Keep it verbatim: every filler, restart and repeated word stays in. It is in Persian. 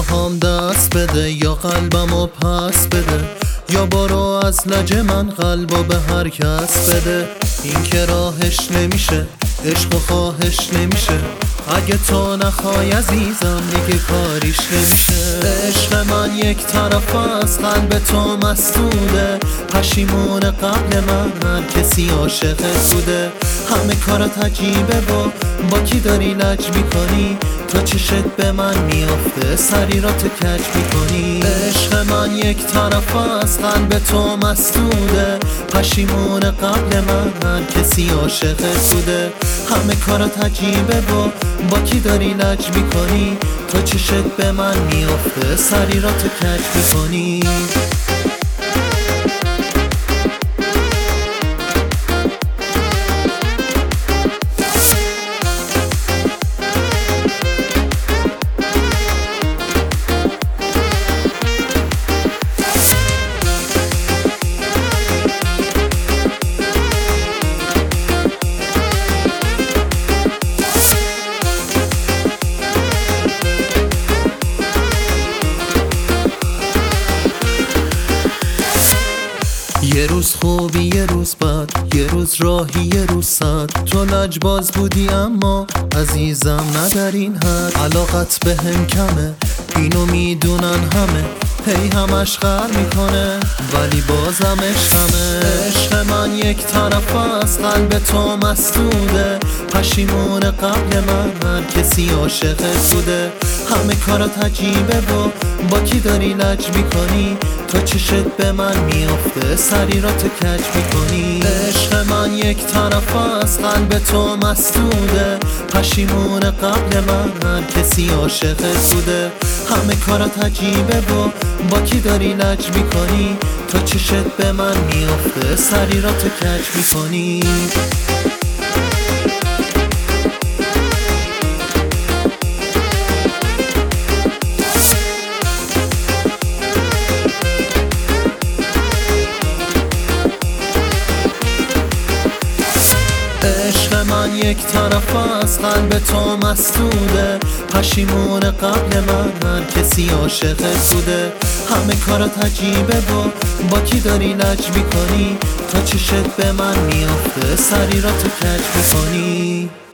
پاهام دست بده یا قلبمو پس بده، یا برو از لج من قلبو به هر کس بده. این که راهش نمیشه، عشق و خواهش نمیشه، اگه تو نخوای عزیزم دیگه کاریش نمیشه. عشق من یک طرف از قلب تو مسدوده، پشیمون قبل من هر کسی عاشقت بوده. همه کارت عجیبه و با کی داری لج میکنی، تا چشت به من میافته سری را تو کج میکنی. عشق من یک طرف از قلب تو مسدوده، پشیمون قبل من هر کسی عاشقت بوده. همه کارت عجیبه و با کی داری لج میکنی، تا چشت به من میافته سری را تو کج میکنی. یه روز خوبی یه روز بد، یه روز راهی یه روز صد. تو لجباز بودی اما عزیزم نه در این حد. علاقت به هم کمه اینو میدونن همه، هی همش غر میکنه ولی بازم عشقمه. عشق من یک طرف از قلب تو مسدوده، پشیمون قبل من هر کسی عاشقت بوده. همه کارت عجیبه و با کی داری لج میکنی، تا چشت به من میافته سری را تو کج میکنی. عشق من یک طرف از قلب تو مسدوده، پشیمون قبل من هر کسی عاشقت بوده. همه کارت عجیبه و با کی داری لج میکنی، تا چشت به من میافته سری را تو کج میکنی. عشق من یک طرف از قلب تو مسدوده، پشیمون قبل من هر کسی عاشقت بوده. همه کارت عجیبه و با کی داری لج میکنی، تا چشت به من میافته سری را تو کج میکنی.